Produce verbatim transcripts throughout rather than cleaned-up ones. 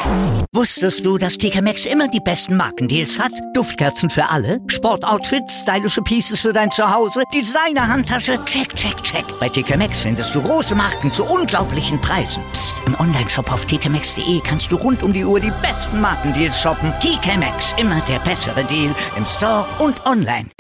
Wusstest du, dass T K Maxx immer die besten Markendeals hat? Duftkerzen für alle, Sportoutfits, stylische Pieces für dein Zuhause, Designer-Handtasche, check, check, check. Bei T K Maxx findest du große Marken zu unglaublichen Preisen. Psst. Im Onlineshop auf t k maxx punkt d e kannst du rund um die Uhr die besten Markendeals shoppen. T K Maxx, immer der bessere Deal im Store und online.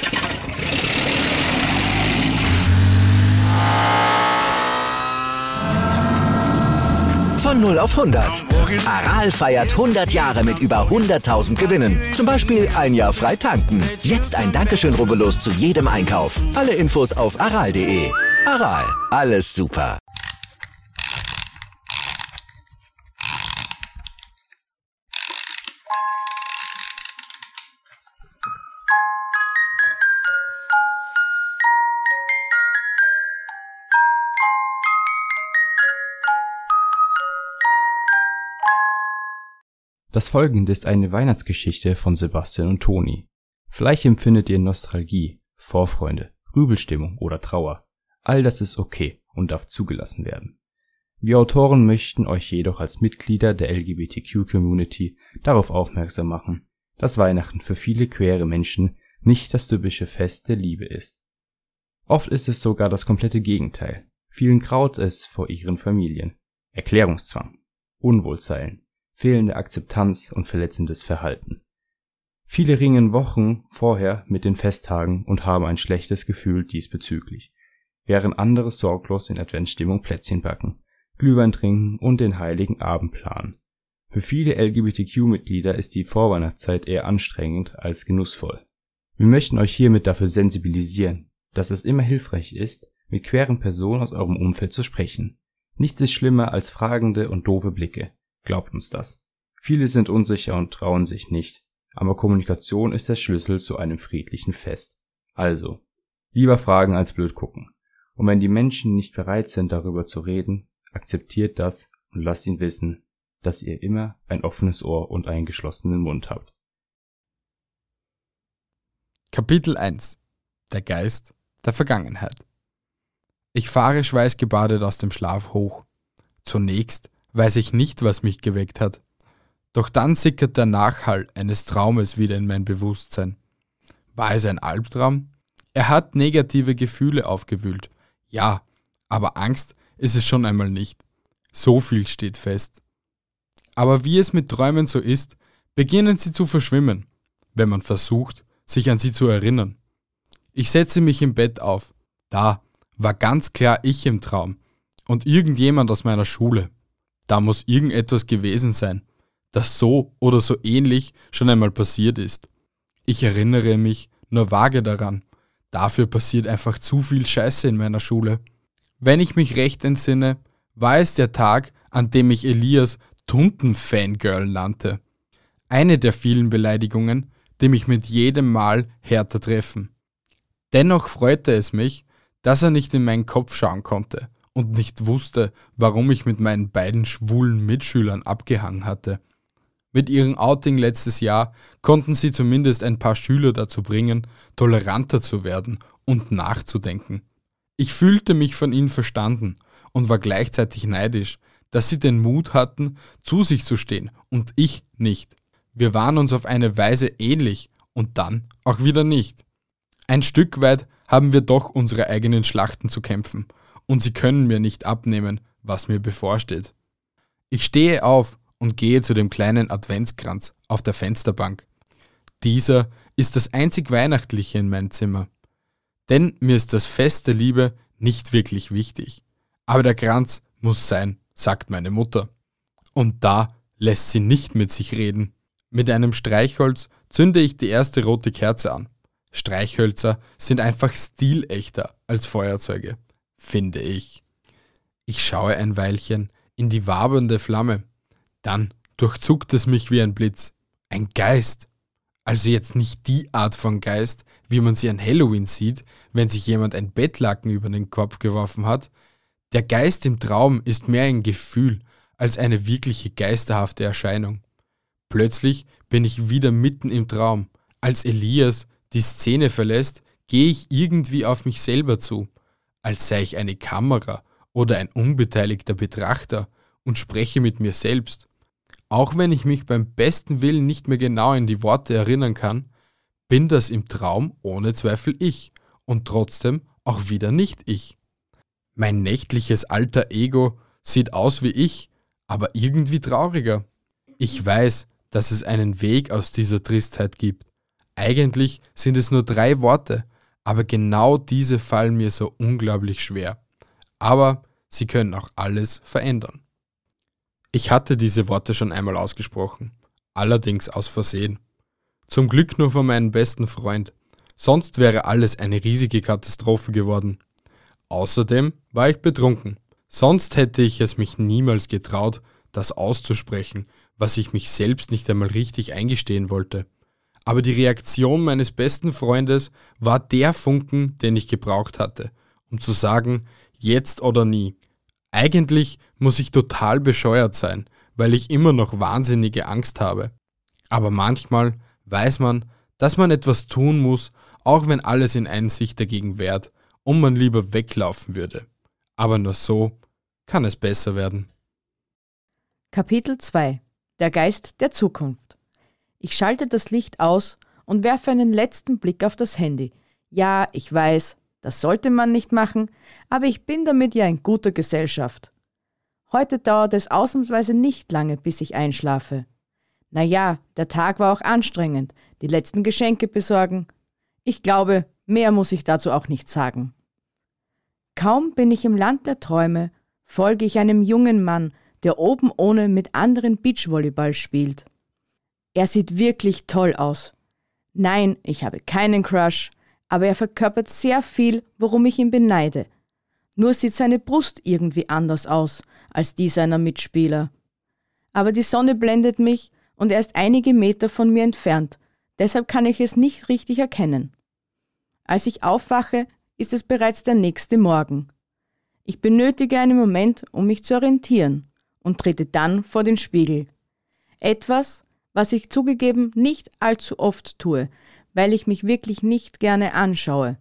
Von null auf hundert. Aral feiert hundert Jahre mit über hunderttausend Gewinnen. Zum Beispiel ein Jahr frei tanken. Jetzt ein Dankeschön, rubbellos zu jedem Einkauf. Alle Infos auf aral punkt de. Aral, alles super. Das folgende ist eine Weihnachtsgeschichte von Sebastian und Toni. Vielleicht empfindet ihr Nostalgie, Vorfreude, Grübelstimmung oder Trauer. All das ist okay und darf zugelassen werden. Wir Autoren möchten euch jedoch als Mitglieder der L G B T Q-Community darauf aufmerksam machen, dass Weihnachten für viele queere Menschen nicht das typische Fest der Liebe ist. Oft ist es sogar das komplette Gegenteil. Vielen graut es vor ihren Familien. Erklärungszwang, Unwohlsein, fehlende Akzeptanz und verletzendes Verhalten. Viele ringen Wochen vorher mit den Festtagen und haben ein schlechtes Gefühl diesbezüglich, während andere sorglos in Adventsstimmung Plätzchen backen, Glühwein trinken und den heiligen Abend planen. Für viele L G B T Q-Mitglieder ist die Vorweihnachtszeit eher anstrengend als genussvoll. Wir möchten euch hiermit dafür sensibilisieren, dass es immer hilfreich ist, mit queeren Personen aus eurem Umfeld zu sprechen. Nichts ist schlimmer als fragende und doofe Blicke. Glaubt uns das. Viele sind unsicher und trauen sich nicht, aber Kommunikation ist der Schlüssel zu einem friedlichen Fest. Also, lieber fragen als blöd gucken. Und wenn die Menschen nicht bereit sind, darüber zu reden, akzeptiert das und lasst ihn wissen, dass ihr immer ein offenes Ohr und einen geschlossenen Mund habt. Kapitel eins. Der Geist der Vergangenheit. Ich fahre schweißgebadet aus dem Schlaf hoch. Zunächst weiß ich nicht, was mich geweckt hat. Doch dann sickert der Nachhall eines Traumes wieder in mein Bewusstsein. War es ein Albtraum? Er hat negative Gefühle aufgewühlt. Ja, aber Angst ist es schon einmal nicht. So viel steht fest. Aber wie es mit Träumen so ist, beginnen sie zu verschwimmen, wenn man versucht, sich an sie zu erinnern. Ich setze mich im Bett auf. Da war ganz klar ich im Traum und irgendjemand aus meiner Schule. Da muss irgendetwas gewesen sein, das so oder so ähnlich schon einmal passiert ist. Ich erinnere mich nur vage daran. Dafür passiert einfach zu viel Scheiße in meiner Schule. Wenn ich mich recht entsinne, war es der Tag, an dem ich Elias Tunten-Fangirl nannte. Eine der vielen Beleidigungen, die mich mit jedem Mal härter treffen. Dennoch freute es mich, dass er nicht in meinen Kopf schauen konnte und nicht wusste, warum ich mit meinen beiden schwulen Mitschülern abgehangen hatte. Mit ihrem Outing letztes Jahr konnten sie zumindest ein paar Schüler dazu bringen, toleranter zu werden und nachzudenken. Ich fühlte mich von ihnen verstanden und war gleichzeitig neidisch, dass sie den Mut hatten, zu sich zu stehen und ich nicht. Wir waren uns auf eine Weise ähnlich und dann auch wieder nicht. Ein Stück weit haben wir doch unsere eigenen Schlachten zu kämpfen und sie können mir nicht abnehmen, was mir bevorsteht. Ich stehe auf und gehe zu dem kleinen Adventskranz auf der Fensterbank. Dieser ist das einzig Weihnachtliche in meinem Zimmer. Denn mir ist das Fest der Liebe nicht wirklich wichtig. Aber der Kranz muss sein, sagt meine Mutter. Und da lässt sie nicht mit sich reden. Mit einem Streichholz zünde ich die erste rote Kerze an. Streichhölzer sind einfach stilechter als Feuerzeuge, finde ich. Ich schaue ein Weilchen in die wabernde Flamme. Dann durchzuckt es mich wie ein Blitz. Ein Geist. Also jetzt nicht die Art von Geist, wie man sie an Halloween sieht, wenn sich jemand ein Bettlaken über den Kopf geworfen hat. Der Geist im Traum ist mehr ein Gefühl als eine wirkliche geisterhafte Erscheinung. Plötzlich bin ich wieder mitten im Traum. Als Elias die Szene verlässt, gehe ich irgendwie auf mich selber zu, als sei ich eine Kamera oder ein unbeteiligter Betrachter und spreche mit mir selbst. Auch wenn ich mich beim besten Willen nicht mehr genau an die Worte erinnern kann, bin das im Traum ohne Zweifel ich und trotzdem auch wieder nicht ich. Mein nächtliches alter Ego sieht aus wie ich, aber irgendwie trauriger. Ich weiß, dass es einen Weg aus dieser Tristheit gibt. Eigentlich sind es nur drei Worte, aber genau diese fallen mir so unglaublich schwer. Aber sie können auch alles verändern. Ich hatte diese Worte schon einmal ausgesprochen, allerdings aus Versehen. Zum Glück nur von meinem besten Freund, sonst wäre alles eine riesige Katastrophe geworden. Außerdem war ich betrunken, sonst hätte ich es mich niemals getraut, das auszusprechen, was ich mich selbst nicht einmal richtig eingestehen wollte. Aber die Reaktion meines besten Freundes war der Funken, den ich gebraucht hatte, um zu sagen, jetzt oder nie. Eigentlich muss ich total bescheuert sein, weil ich immer noch wahnsinnige Angst habe. Aber manchmal weiß man, dass man etwas tun muss, auch wenn alles in einen sich dagegen wehrt und man lieber weglaufen würde. Aber nur so kann es besser werden. Kapitel zwei. Der Geist der Zukunft. Ich schalte das Licht aus und werfe einen letzten Blick auf das Handy. Ja, ich weiß, das sollte man nicht machen, aber ich bin damit ja in guter Gesellschaft. Heute dauert es ausnahmsweise nicht lange, bis ich einschlafe. Naja, der Tag war auch anstrengend, die letzten Geschenke besorgen. Ich glaube, mehr muss ich dazu auch nicht sagen. Kaum bin ich im Land der Träume, folge ich einem jungen Mann, der oben ohne mit anderen Beachvolleyball spielt. Er sieht wirklich toll aus. Nein, ich habe keinen Crush, aber er verkörpert sehr viel, worum ich ihn beneide. Nur sieht seine Brust irgendwie anders aus als die seiner Mitspieler. Aber die Sonne blendet mich und er ist einige Meter von mir entfernt, deshalb kann ich es nicht richtig erkennen. Als ich aufwache, ist es bereits der nächste Morgen. Ich benötige einen Moment, um mich zu orientieren und trete dann vor den Spiegel. Etwas, was ich zugegeben nicht allzu oft tue, weil ich mich wirklich nicht gerne anschaue.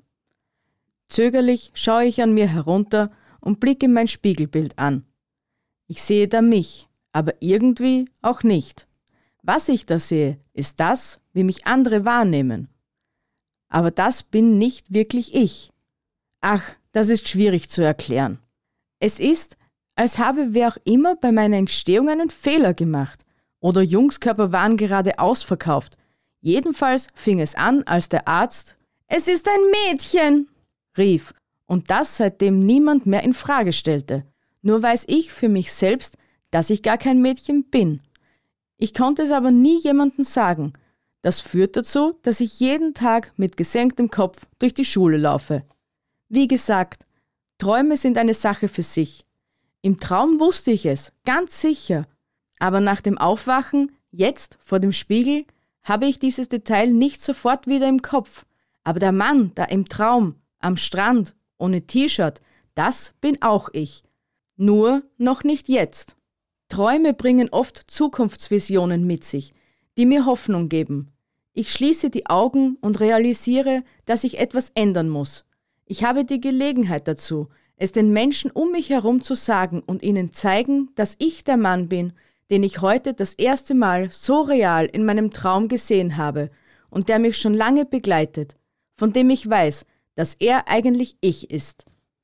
Zögerlich schaue ich an mir herunter und blicke mein Spiegelbild an. Ich sehe da mich, aber irgendwie auch nicht. Was ich da sehe, ist das, wie mich andere wahrnehmen. Aber das bin nicht wirklich ich. Ach, das ist schwierig zu erklären. Es ist, als habe wer auch immer bei meiner Entstehung einen Fehler gemacht. Oder Jungskörper waren gerade ausverkauft. Jedenfalls fing es an, als der Arzt »Es ist ein Mädchen«, rief. Und das seitdem niemand mehr in Frage stellte. Nur weiß ich für mich selbst, dass ich gar kein Mädchen bin. Ich konnte es aber nie jemandem sagen. Das führt dazu, dass ich jeden Tag mit gesenktem Kopf durch die Schule laufe. Wie gesagt, Träume sind eine Sache für sich. Im Traum wusste ich es, ganz sicher. Aber nach dem Aufwachen, jetzt vor dem Spiegel, habe ich dieses Detail nicht sofort wieder im Kopf. Aber der Mann da im Traum, am Strand, ohne T-Shirt, das bin auch ich. Nur noch nicht jetzt. Träume bringen oft Zukunftsvisionen mit sich, die mir Hoffnung geben. Ich schließe die Augen und realisiere, dass ich etwas ändern muss. Ich habe die Gelegenheit dazu, es den Menschen um mich herum zu sagen und ihnen zeigen, dass ich der Mann bin, den ich heute das erste Mal so real in meinem Traum gesehen habe und der mich schon lange begleitet, von dem ich weiß, dass er eigentlich ich ist.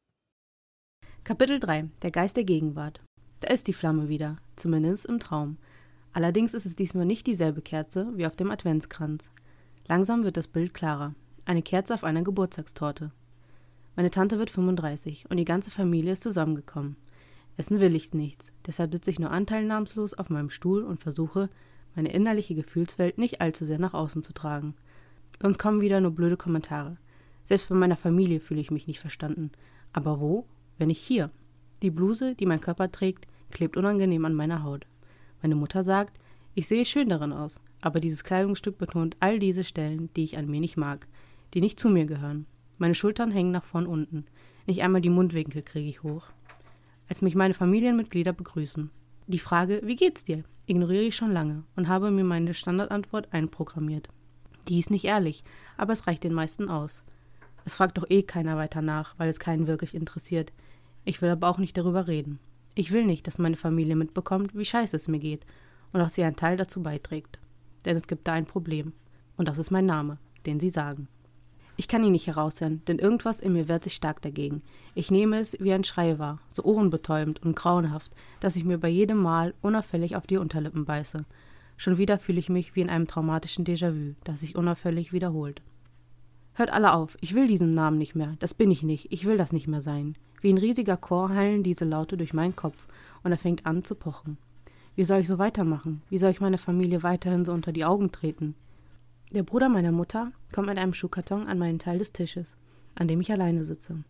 Kapitel drei. Der Geist der Gegenwart. Da ist die Flamme wieder, zumindest im Traum. Allerdings ist es diesmal nicht dieselbe Kerze wie auf dem Adventskranz. Langsam wird das Bild klarer. Eine Kerze auf einer Geburtstagstorte. Meine Tante wird fünfunddreißig und die ganze Familie ist zusammengekommen. Essen will ich nichts, deshalb sitze ich nur anteilnahmslos auf meinem Stuhl und versuche, meine innerliche Gefühlswelt nicht allzu sehr nach außen zu tragen. Sonst kommen wieder nur blöde Kommentare. Selbst bei meiner Familie fühle ich mich nicht verstanden. Aber wo, wenn nicht hier? Die Bluse, die mein Körper trägt, klebt unangenehm an meiner Haut. Meine Mutter sagt, ich sehe schön darin aus, aber dieses Kleidungsstück betont all diese Stellen, die ich an mir nicht mag, die nicht zu mir gehören. Meine Schultern hängen nach vorn unten. Nicht einmal die Mundwinkel kriege ich hoch. Als mich meine Familienmitglieder begrüßen. Die Frage, wie geht's dir, ignoriere ich schon lange und habe mir meine Standardantwort einprogrammiert. Die ist nicht ehrlich, aber es reicht den meisten aus. Es fragt doch eh keiner weiter nach, weil es keinen wirklich interessiert. Ich will aber auch nicht darüber reden. Ich will nicht, dass meine Familie mitbekommt, wie scheiße es mir geht. und auch sie einen Teil dazu beiträgt. Denn es gibt da ein Problem. Und das ist mein Name, den sie sagen. Ich kann ihn nicht heraushören, denn irgendwas in mir wehrt sich stark dagegen. Ich nehme es wie ein Schrei wahr, so ohrenbetäubend und grauenhaft, dass ich mir bei jedem Mal unauffällig auf die Unterlippen beiße. Schon wieder fühle ich mich wie in einem traumatischen Déjà-vu, das sich unauffällig wiederholt. Hört alle auf, ich will diesen Namen nicht mehr, das bin ich nicht, ich will das nicht mehr sein. Wie ein riesiger Chor hallen diese Laute durch meinen Kopf und er fängt an zu pochen. Wie soll ich so weitermachen? Wie soll ich meine Familie weiterhin so unter die Augen treten? Der Bruder meiner Mutter kommt mit einem Schuhkarton an meinen Teil des Tisches, an dem ich alleine sitze.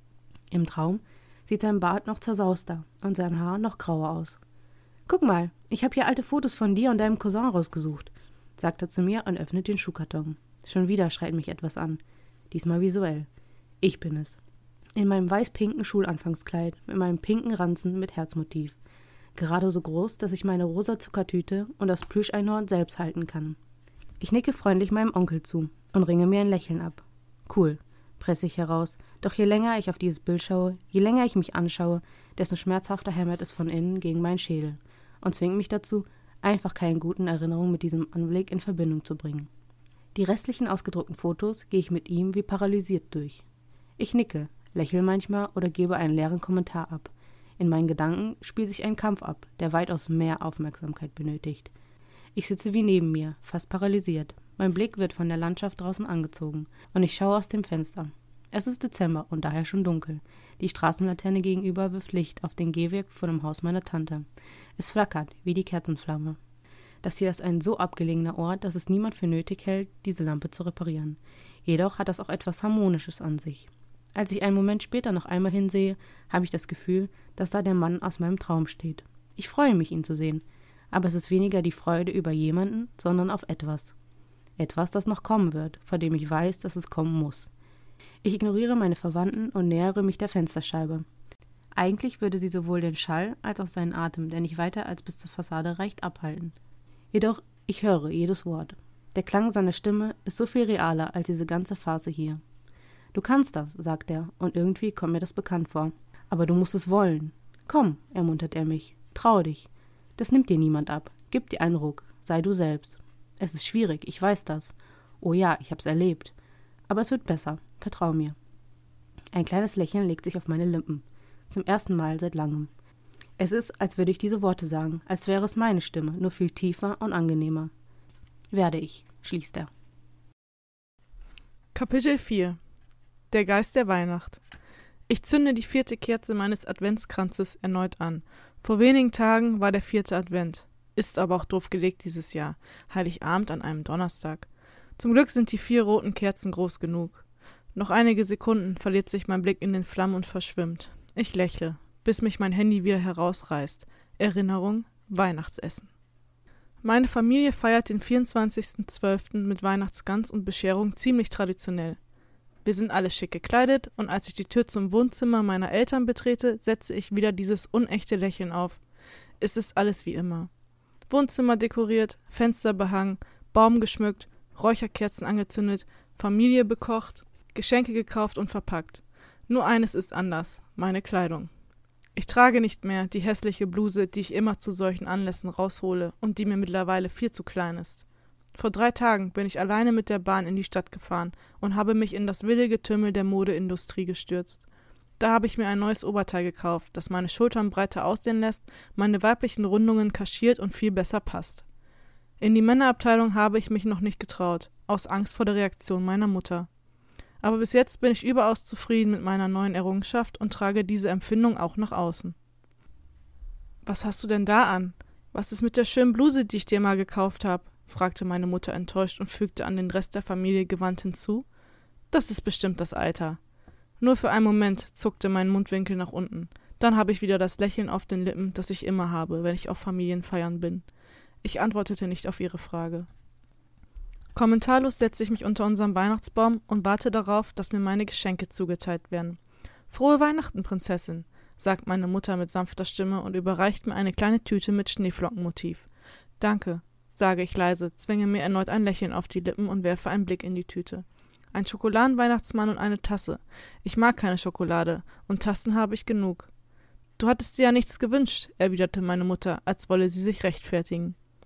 Im Traum sieht sein Bart noch zersauster und sein Haar noch grauer aus. »Guck mal, ich habe hier alte Fotos von dir und deinem Cousin rausgesucht«, sagt er zu mir und öffnet den Schuhkarton. Schon wieder schreit mich etwas an, diesmal visuell. Ich bin es. In meinem weiß-pinken Schulanfangskleid, mit meinem pinken Ranzen mit Herzmotiv. Gerade so groß, dass ich meine rosa Zuckertüte und das Plüscheinhorn selbst halten kann. Ich nicke freundlich meinem Onkel zu und ringe mir ein Lächeln ab. Cool, presse ich heraus, doch je länger ich auf dieses Bild schaue, je länger ich mich anschaue, desto schmerzhafter hämmert es von innen gegen meinen Schädel und zwingt mich dazu, einfach keine guten Erinnerungen mit diesem Anblick in Verbindung zu bringen. Die restlichen ausgedruckten Fotos gehe ich mit ihm wie paralysiert durch. Ich nicke, lächle manchmal oder gebe einen leeren Kommentar ab. In meinen Gedanken spielt sich ein Kampf ab, der weitaus mehr Aufmerksamkeit benötigt. Ich sitze wie neben mir, fast paralysiert. Mein Blick wird von der Landschaft draußen angezogen und ich schaue aus dem Fenster. Es ist Dezember und daher schon dunkel. Die Straßenlaterne gegenüber wirft Licht auf den Gehweg vor dem Haus meiner Tante. Es flackert wie die Kerzenflamme. Das hier ist ein so abgelegener Ort, dass es niemand für nötig hält, diese Lampe zu reparieren. Jedoch hat das auch etwas Harmonisches an sich. Als ich einen Moment später noch einmal hinsehe, habe ich das Gefühl, dass da der Mann aus meinem Traum steht. Ich freue mich, ihn zu sehen. Aber es ist weniger die Freude über jemanden, sondern auf etwas. Etwas, das noch kommen wird, vor dem ich weiß, dass es kommen muss. Ich ignoriere meine Verwandten und nähere mich der Fensterscheibe. Eigentlich würde sie sowohl den Schall als auch seinen Atem, der nicht weiter als bis zur Fassade reicht, abhalten. Jedoch, ich höre jedes Wort. Der Klang seiner Stimme ist so viel realer als diese ganze Phase hier. »Du kannst das«, sagt er, und irgendwie kommt mir das bekannt vor. »Aber du musst es wollen. Komm«, ermuntert er mich, »trau dich. Das nimmt dir niemand ab. Gib dir einen Ruck. Sei du selbst. Es ist schwierig, ich weiß das. Oh ja, ich hab's erlebt. Aber es wird besser. Vertrau mir.« Ein kleines Lächeln legt sich auf meine Lippen. Zum ersten Mal seit langem. Es ist, als würde ich diese Worte sagen, als wäre es meine Stimme, nur viel tiefer und angenehmer. »Werde ich«, schließt er. Kapitel vier. Der Geist der Weihnacht. Ich zünde die vierte Kerze meines Adventskranzes erneut an. Vor wenigen Tagen war der vierte Advent. Ist aber auch doof gelegt dieses Jahr. Heiligabend an einem Donnerstag. Zum Glück sind die vier roten Kerzen groß genug. Noch einige Sekunden verliert sich mein Blick in den Flammen und verschwimmt. Ich lächle, bis mich mein Handy wieder herausreißt. Erinnerung, Weihnachtsessen. Meine Familie feiert den vierundzwanzigsten zwölften mit Weihnachtsgans und Bescherung ziemlich traditionell. Wir sind alle schick gekleidet und als ich die Tür zum Wohnzimmer meiner Eltern betrete, setze ich wieder dieses unechte Lächeln auf. Es ist alles wie immer. Wohnzimmer dekoriert, Fenster behangen, Baum geschmückt, Räucherkerzen angezündet, Familie bekocht, Geschenke gekauft und verpackt. Nur eines ist anders, meine Kleidung. Ich trage nicht mehr die hässliche Bluse, die ich immer zu solchen Anlässen raushole und die mir mittlerweile viel zu klein ist. Vor drei Tagen bin ich alleine mit der Bahn in die Stadt gefahren und habe mich in das wilde Getümmel der Modeindustrie gestürzt. Da habe ich mir ein neues Oberteil gekauft, das meine Schultern breiter aussehen lässt, meine weiblichen Rundungen kaschiert und viel besser passt. In die Männerabteilung habe ich mich noch nicht getraut, aus Angst vor der Reaktion meiner Mutter. Aber bis jetzt bin ich überaus zufrieden mit meiner neuen Errungenschaft und trage diese Empfindung auch nach außen. »Was hast du denn da an? Was ist mit der schönen Bluse, die ich dir mal gekauft habe?« fragte meine Mutter enttäuscht und fügte an den Rest der Familie gewandt hinzu. »Das ist bestimmt das Alter.« Nur für einen Moment zuckte mein Mundwinkel nach unten. Dann habe ich wieder das Lächeln auf den Lippen, das ich immer habe, wenn ich auf Familienfeiern bin. Ich antwortete nicht auf ihre Frage. Kommentarlos setze ich mich unter unserem Weihnachtsbaum und warte darauf, dass mir meine Geschenke zugeteilt werden. »Frohe Weihnachten, Prinzessin«, sagt meine Mutter mit sanfter Stimme und überreicht mir eine kleine Tüte mit Schneeflockenmotiv. »Danke«, sage ich leise, zwinge mir erneut ein Lächeln auf die Lippen und werfe einen Blick in die Tüte. Ein Schokoladenweihnachtsmann und eine Tasse. Ich mag keine Schokolade, und Tassen habe ich genug. »Du hattest dir ja nichts gewünscht«, erwiderte meine Mutter, als wolle sie sich rechtfertigen.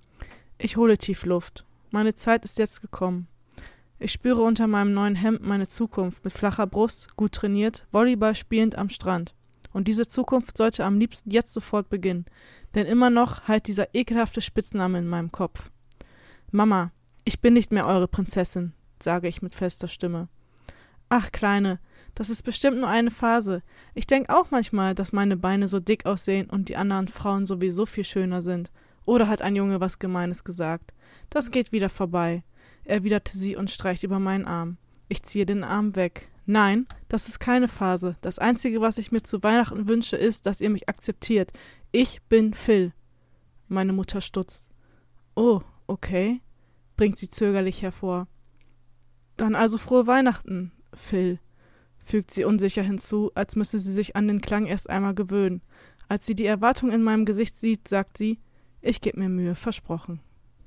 Ich hole tief Luft. Meine Zeit ist jetzt gekommen. Ich spüre unter meinem neuen Hemd meine Zukunft mit flacher Brust, gut trainiert, Volleyball spielend am Strand. Und diese Zukunft sollte am liebsten jetzt sofort beginnen, denn immer noch halt dieser ekelhafte Spitzname in meinem Kopf. Mama, ich bin nicht mehr eure Prinzessin, sage ich mit fester Stimme. Ach, Kleine, das ist bestimmt nur eine Phase. Ich denke auch manchmal, dass meine Beine so dick aussehen und die anderen Frauen sowieso viel schöner sind. Oder hat ein Junge was Gemeines gesagt? Das geht wieder vorbei, erwiderte sie und streicht über meinen Arm. Ich ziehe den Arm weg. Nein, das ist keine Phase. Das Einzige, was ich mir zu Weihnachten wünsche, ist, dass ihr mich akzeptiert. Ich bin Phil. Meine Mutter stutzt. Oh, okay, bringt sie zögerlich hervor. Dann also frohe Weihnachten, Phil, fügt sie unsicher hinzu, als müsse sie sich an den Klang erst einmal gewöhnen. Als sie die Erwartung in meinem Gesicht sieht, sagt sie, ich geb mir Mühe, versprochen.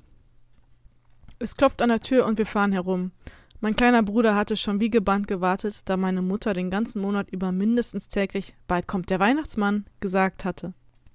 Es klopft an der Tür und wir fahren herum. Mein kleiner Bruder hatte schon wie gebannt gewartet, da meine Mutter den ganzen Monat über mindestens täglich »Bald kommt der Weihnachtsmann« gesagt hatte.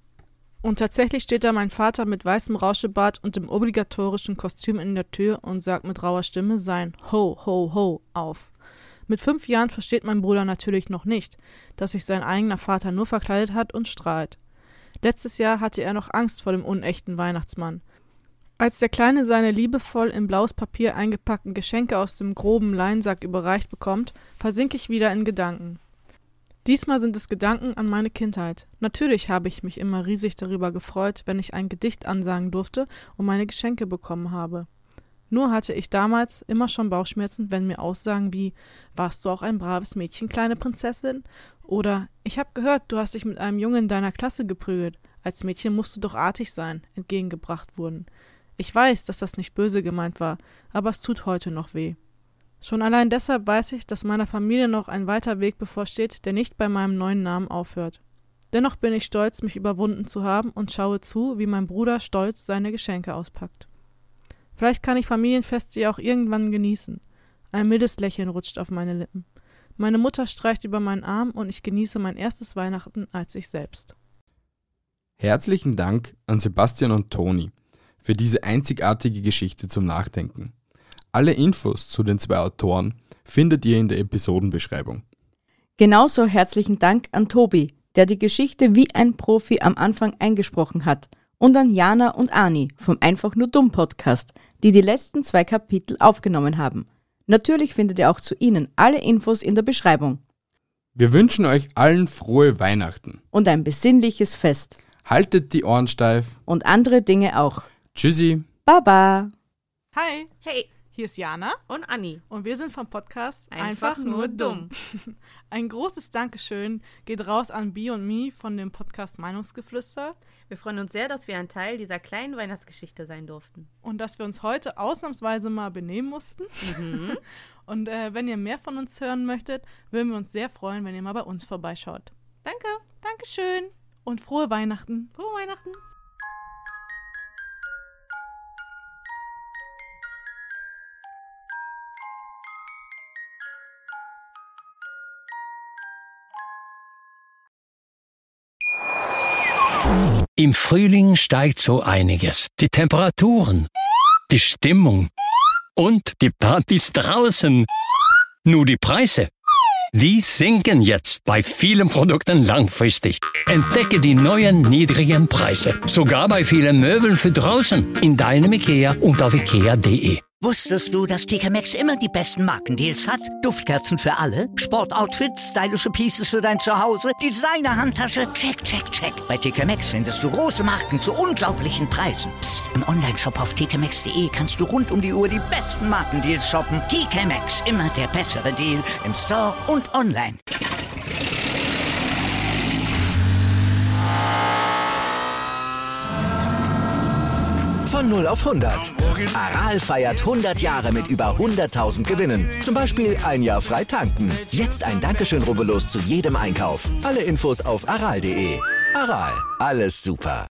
Und tatsächlich steht da mein Vater mit weißem Rauschebart und dem obligatorischen Kostüm in der Tür und sagt mit rauer Stimme sein »Ho, ho, ho« auf. Mit fünf Jahren versteht mein Bruder natürlich noch nicht, dass sich sein eigener Vater nur verkleidet hat und strahlt. Letztes Jahr hatte er noch Angst vor dem unechten Weihnachtsmann. Als der Kleine seine liebevoll in blaues Papier eingepackten Geschenke aus dem groben Leinsack überreicht bekommt, versinke ich wieder in Gedanken. Diesmal sind es Gedanken an meine Kindheit. Natürlich habe ich mich immer riesig darüber gefreut, wenn ich ein Gedicht ansagen durfte und meine Geschenke bekommen habe. Nur hatte ich damals immer schon Bauchschmerzen, wenn mir Aussagen wie »Warst du auch ein braves Mädchen, kleine Prinzessin?« oder »Ich habe gehört, du hast dich mit einem Jungen in deiner Klasse geprügelt. Als Mädchen musst du doch artig sein«, entgegengebracht wurden. Ich weiß, dass das nicht böse gemeint war, aber es tut heute noch weh. Schon allein deshalb weiß ich, dass meiner Familie noch ein weiter Weg bevorsteht, der nicht bei meinem neuen Namen aufhört. Dennoch bin ich stolz, mich überwunden zu haben und schaue zu, wie mein Bruder stolz seine Geschenke auspackt. Vielleicht kann ich Familienfeste ja auch irgendwann genießen. Ein mildes Lächeln rutscht auf meine Lippen. Meine Mutter streicht über meinen Arm und ich genieße mein erstes Weihnachten als ich selbst. Herzlichen Dank an Sebastian und Toni für diese einzigartige Geschichte zum Nachdenken. Alle Infos zu den zwei Autoren findet ihr in der Episodenbeschreibung. Genauso herzlichen Dank an Tobi, der die Geschichte wie ein Profi am Anfang eingesprochen hat, und an Jana und Ani vom Einfach nur dumm Podcast, die die letzten zwei Kapitel aufgenommen haben. Natürlich findet ihr auch zu ihnen alle Infos in der Beschreibung. Wir wünschen euch allen frohe Weihnachten. Und ein besinnliches Fest. Haltet die Ohren steif. Und andere Dinge auch. Tschüssi. Baba. Hi. Hey. Hier ist Jana und Anni. Und wir sind vom Podcast Einfach, Einfach nur dumm. Ein großes Dankeschön geht raus an Bi und Mi von dem Podcast Meinungsgeflüster. Wir freuen uns sehr, dass wir ein Teil dieser kleinen Weihnachtsgeschichte sein durften. Und dass wir uns heute ausnahmsweise mal benehmen mussten. Mhm. Und äh, wenn ihr mehr von uns hören möchtet, würden wir uns sehr freuen, wenn ihr mal bei uns vorbeischaut. Danke. Dankeschön. Und frohe Weihnachten. Frohe Weihnachten. Im Frühling steigt so einiges. Die Temperaturen, die Stimmung und die Partys draußen. Nur die Preise, die sinken jetzt bei vielen Produkten langfristig. Entdecke die neuen niedrigen Preise. Sogar bei vielen Möbeln für draußen. In deinem IKEA und auf ikea punkt de. Wusstest du, dass T K Maxx immer die besten Markendeals hat? Duftkerzen für alle, Sportoutfits, stylische Pieces für dein Zuhause, Designer-Handtasche, check, check, check. Bei T K Maxx findest du große Marken zu unglaublichen Preisen. Psst. Im Onlineshop auf t k maxx punkt de kannst du rund um die Uhr die besten Markendeals shoppen. T K Maxx, immer der bessere Deal im Store und online. Von null auf hundert. Aral feiert hundert Jahre mit über hunderttausend Gewinnen. Zum Beispiel ein Jahr frei tanken. Jetzt ein Dankeschön, rubbellos zu jedem Einkauf. Alle Infos auf aral punkt de. Aral, alles super.